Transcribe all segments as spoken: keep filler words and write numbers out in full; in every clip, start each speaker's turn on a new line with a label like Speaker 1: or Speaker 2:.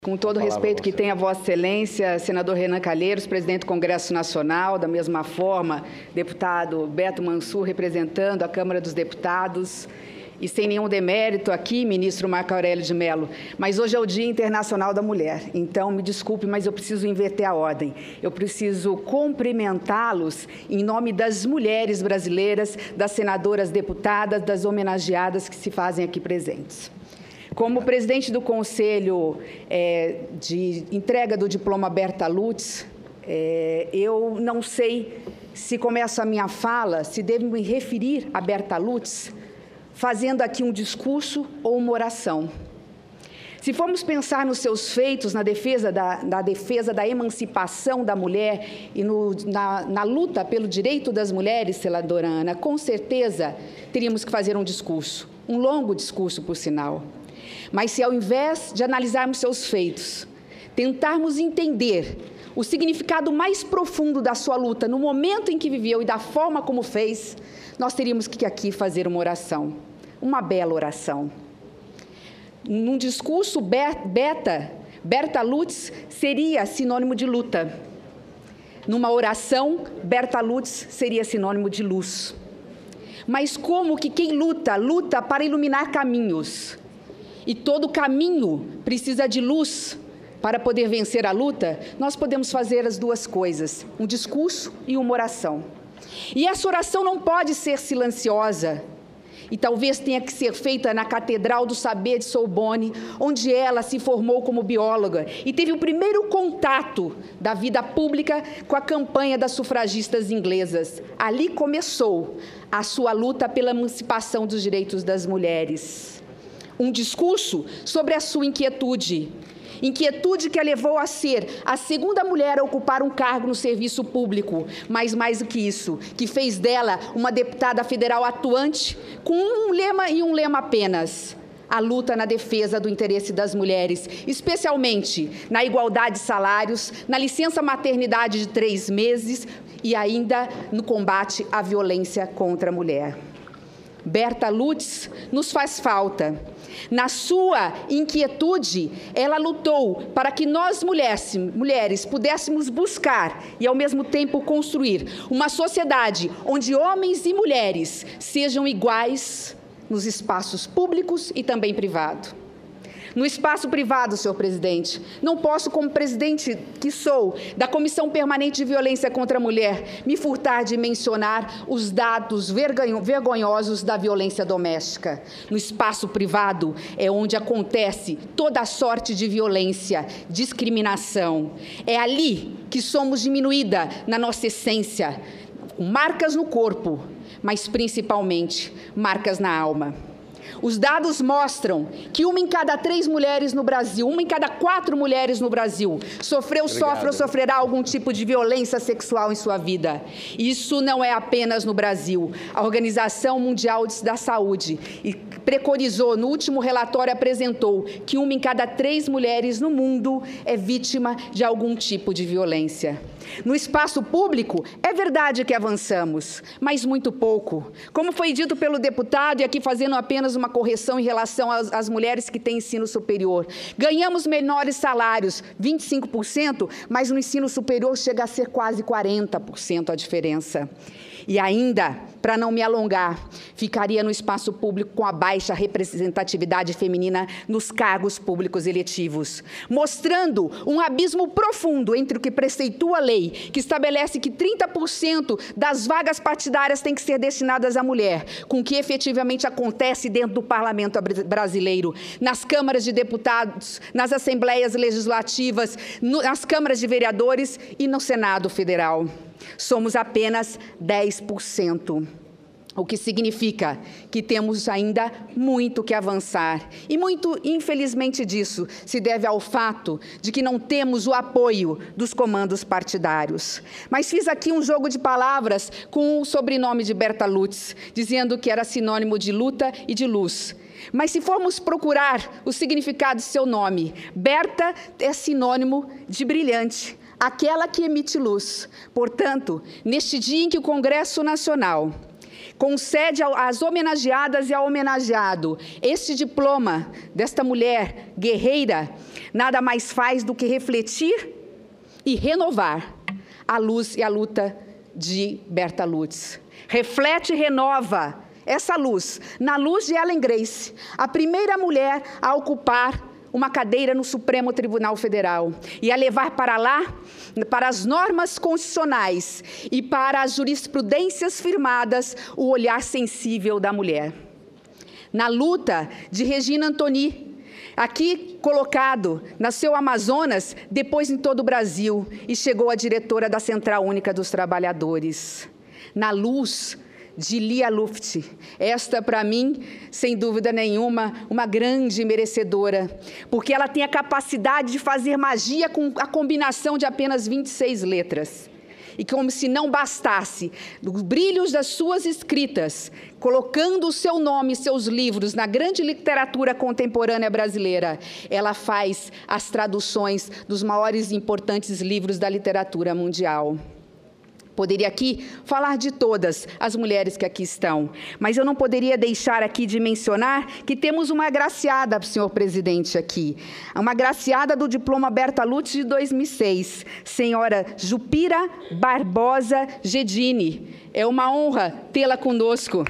Speaker 1: Com todo o respeito que tem a Vossa Excelência, senador Renan Calheiros, presidente do Congresso Nacional, da mesma forma, deputado Beto Mansur, representando a Câmara dos Deputados, e sem nenhum demérito aqui, ministro Marco Aurélio de Mello, mas hoje é o Dia Internacional da Mulher, então me desculpe, mas eu preciso inverter a ordem. Eu preciso cumprimentá-los em nome das mulheres brasileiras, das senadoras deputadas, das homenageadas que se fazem aqui presentes. Como presidente do Conselho é, de entrega do diploma Berta Lutz, é, eu não sei se começo a minha fala, se devo me referir a Berta Lutz, fazendo aqui um discurso ou uma oração. Se formos pensar nos seus feitos na defesa da, na defesa da emancipação da mulher e no, na, na luta pelo direito das mulheres, senadora Ana, com certeza teríamos que fazer um discurso, um longo discurso, por sinal. Mas se, ao invés de analisarmos seus feitos, tentarmos entender o significado mais profundo da sua luta no momento em que viveu e da forma como fez, nós teríamos que aqui fazer uma oração, uma bela oração. Num discurso, Beta, Berta Lutz seria sinônimo de luta. Numa oração, Berta Lutz seria sinônimo de luz. Mas como que quem luta, luta para iluminar caminhos, e todo caminho precisa de luz para poder vencer a luta, nós podemos fazer as duas coisas, um discurso e uma oração. E essa oração não pode ser silenciosa, e talvez tenha que ser feita na Catedral do Saber de Sorbonne, onde ela se formou como bióloga e teve o primeiro contato da vida pública com a campanha das sufragistas inglesas. Ali começou a sua luta pela emancipação dos direitos das mulheres. Um discurso sobre a sua inquietude, inquietude que a levou a ser a segunda mulher a ocupar um cargo no serviço público, mas mais do que isso, que fez dela uma deputada federal atuante com um lema e um lema apenas: a luta na defesa do interesse das mulheres, especialmente na igualdade de salários, na licença maternidade de três meses e ainda no combate à violência contra a mulher. Berta Lutz nos faz falta. Na sua inquietude, ela lutou para que nós mulheres, mulheres pudéssemos buscar e, ao mesmo tempo, construir uma sociedade onde homens e mulheres sejam iguais nos espaços públicos e também privados. No espaço privado, senhor presidente, não posso, como presidente que sou da Comissão Permanente de Violência contra a Mulher, me furtar de mencionar os dados vergonhosos da violência doméstica. No espaço privado é onde acontece toda a sorte de violência, discriminação. É ali que somos diminuída na nossa essência, com marcas no corpo, mas principalmente marcas na alma. Os dados mostram que uma em cada três mulheres no Brasil, uma em cada quatro mulheres no Brasil, sofreu, Obrigado. sofre ou sofrerá algum tipo de violência sexual em sua vida. Isso não é apenas no Brasil. A Organização Mundial da Saúde preconizou, no último relatório apresentou, que uma em cada três mulheres no mundo é vítima de algum tipo de violência. No espaço público, é verdade que avançamos, mas muito pouco. Como foi dito pelo deputado, e aqui fazendo apenas uma correção em relação às, às mulheres que têm ensino superior. Ganhamos menores salários, vinte e cinco por cento, mas no ensino superior chega a ser quase quarenta por cento a diferença. E ainda, para não me alongar, ficaria no espaço público com a baixa representatividade feminina nos cargos públicos eletivos, mostrando um abismo profundo entre o que preceitua a lei, que estabelece que trinta por cento das vagas partidárias têm que ser destinadas à mulher, com o que efetivamente acontece dentro do parlamento brasileiro, nas câmaras de deputados, nas assembleias legislativas, nas câmaras de vereadores e no Senado Federal. Somos apenas dez por cento, o que significa que temos ainda muito que avançar. E muito, infelizmente, disso se deve ao fato de que não temos o apoio dos comandos partidários. Mas fiz aqui um jogo de palavras com o sobrenome de Berta Lutz, dizendo que era sinônimo de luta e de luz. Mas se formos procurar o significado de seu nome, Berta é sinônimo de brilhante, aquela que emite luz. Portanto, neste dia em que o Congresso Nacional concede às homenageadas e ao homenageado este diploma desta mulher guerreira, nada mais faz do que refletir e renovar a luz e a luta de Berta Lutz. Reflete e renova essa luz, na luz de Ellen Grace, a primeira mulher a ocupar uma cadeira no Supremo Tribunal Federal e a levar para lá, para as normas constitucionais e para as jurisprudências firmadas, o olhar sensível da mulher. Na luta de Regina Antoni, aqui colocado, nasceu Amazonas, depois em todo o Brasil, e chegou a diretora da Central Única dos Trabalhadores. Na luz de Lia Luft, esta, para mim, sem dúvida nenhuma, uma grande merecedora, porque ela tem a capacidade de fazer magia com a combinação de apenas vinte e seis letras. E como se não bastasse, os brilhos das suas escritas, colocando o seu nome e seus livros na grande literatura contemporânea brasileira, ela faz as traduções dos maiores e importantes livros da literatura mundial. Poderia aqui falar de todas as mulheres que aqui estão, mas eu não poderia deixar aqui de mencionar que temos uma agraciada, senhor presidente, aqui. Uma agraciada do diploma Berta Lutz de dois mil e seis, senhora Jupira Barbosa Gedini. É uma honra tê-la conosco.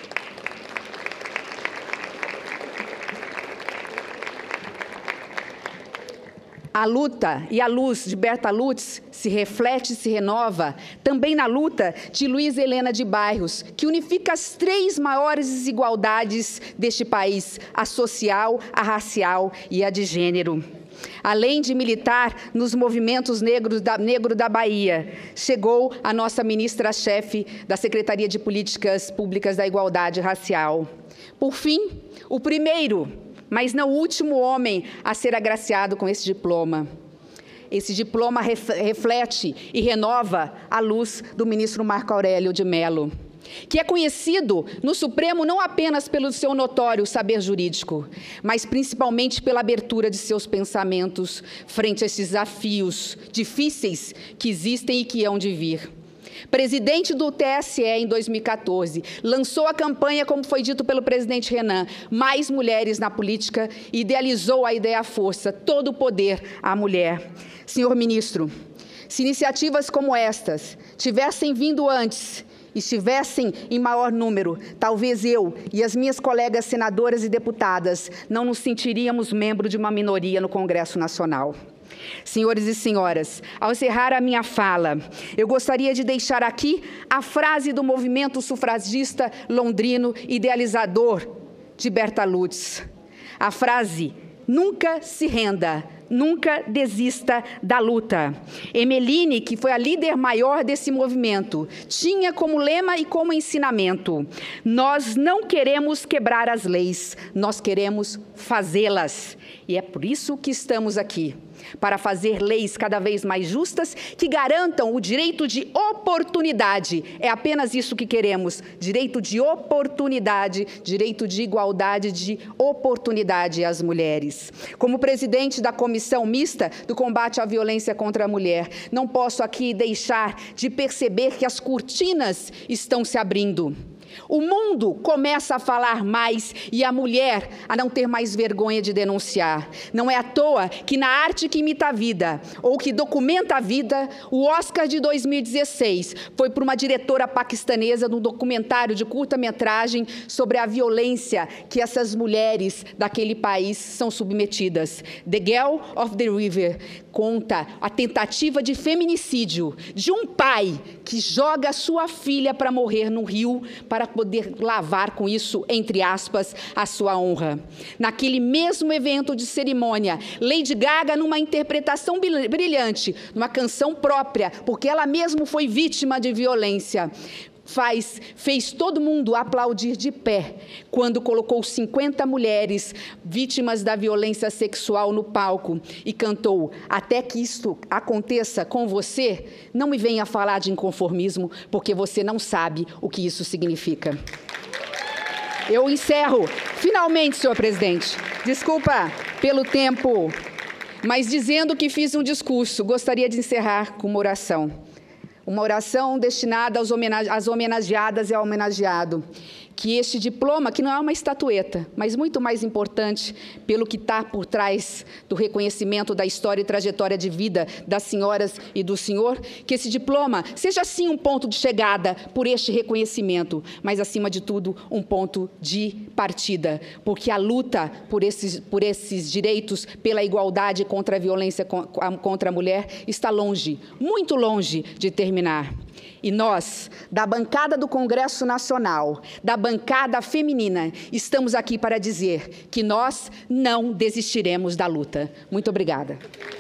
Speaker 1: A luta e a luz de Berta Lutz se reflete e se renova também na luta de Luísa Helena de Barros, que unifica as três maiores desigualdades deste país, a social, a racial e a de gênero. Além de militar nos movimentos negros da, negro da Bahia, chegou a nossa ministra-chefe da Secretaria de Políticas Públicas da Igualdade Racial. Por fim, o primeiro, mas não o último homem a ser agraciado com esse diploma. Esse diploma reflete e renova a luz do ministro Marco Aurélio de Mello, que é conhecido no Supremo não apenas pelo seu notório saber jurídico, mas principalmente pela abertura de seus pensamentos frente a esses desafios difíceis que existem e que hão de vir. Presidente do T S E em dois mil e quatorze, lançou a campanha, como foi dito pelo presidente Renan, Mais Mulheres na Política, e idealizou a ideia à força, todo o poder à mulher. Senhor ministro, se iniciativas como estas tivessem vindo antes, estivessem em maior número, talvez eu e as minhas colegas senadoras e deputadas não nos sentiríamos membro de uma minoria no Congresso Nacional. Senhores e senhoras, ao encerrar a minha fala, eu gostaria de deixar aqui a frase do movimento sufragista londrino idealizador de Berta Lutz. A frase: nunca se renda, nunca desista da luta. Emeline, que foi a líder maior desse movimento, tinha como lema e como ensinamento: nós não queremos quebrar as leis, nós queremos fazê-las. E é por isso que estamos aqui, para fazer leis cada vez mais justas, que garantam o direito de oportunidade. É apenas isso que queremos, direito de oportunidade, direito de igualdade de oportunidade às mulheres. Como presidente da Comissão Mista do Combate à Violência contra a Mulher, não posso aqui deixar de perceber que as cortinas estão se abrindo. O mundo começa a falar mais e a mulher a não ter mais vergonha de denunciar. Não é à toa que na arte que imita a vida, ou que documenta a vida, o Oscar de dois mil e dezesseis foi por uma diretora paquistanesa num documentário de curta-metragem sobre a violência que essas mulheres daquele país são submetidas. The Girl of the River conta a tentativa de feminicídio de um pai que joga a sua filha para morrer no rio, para poder lavar com isso, entre aspas, a sua honra. Naquele mesmo evento de cerimônia, Lady Gaga, numa interpretação brilhante, numa canção própria, porque ela mesma foi vítima de violência, Faz, fez todo mundo aplaudir de pé quando colocou cinquenta mulheres vítimas da violência sexual no palco e cantou: até que isto aconteça com você, não me venha falar de inconformismo, porque você não sabe o que isso significa. Eu encerro, finalmente, senhor presidente, desculpa pelo tempo, mas dizendo que fiz um discurso, gostaria de encerrar com uma oração. Uma oração destinada aos homenage- às homenageadas e ao homenageado, que que este diploma, que não é uma estatueta, mas muito mais importante pelo que está por trás do reconhecimento da história e trajetória de vida das senhoras e do senhor, que esse diploma seja sim um ponto de chegada por este reconhecimento, mas acima de tudo um ponto de partida, porque a luta por esses, por esses direitos, pela igualdade contra a violência contra a mulher está longe, muito longe de terminar. E nós, da bancada do Congresso Nacional, da bancada feminina, estamos aqui para dizer que nós não desistiremos da luta. Muito obrigada.